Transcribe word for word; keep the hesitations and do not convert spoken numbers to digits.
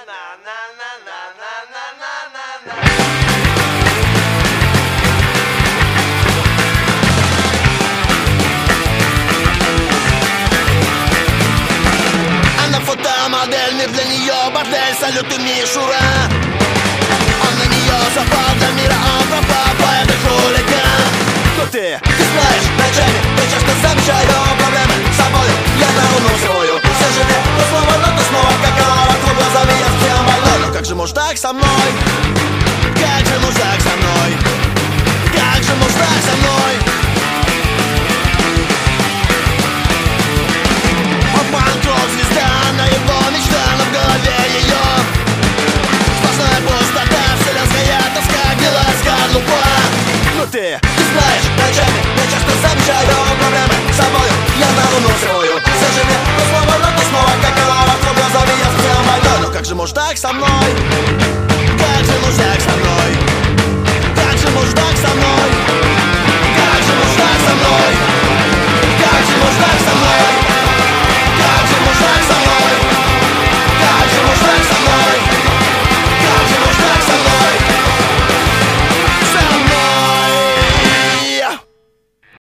Она фотомодель, мир для нее бордель, салюты мишура. Он на нее запал, для мира он пропал, поэт и хулиган. Но ты, ты знаешь, ночами я часто замечаю проблемы с собой. Я на луну свою, все живет, то снова, но то снова как голова, твой глазами я всем больной. Но как же можешь так со мной? Как же можешь так со мной? Как же можешь так со мной? Обман-кров, звезда, на его мечта, но в голове ее сплошная пустота, вселенская тоска, белая скорлупа. Но ты, ты знаешь, ночами я часто замечаю проблемы с собой. Я на луну свою, все живет, то снова, но то снова как голова, твой глазами я всем больной. Но как же можешь так со мной? Как же можешь так со мной?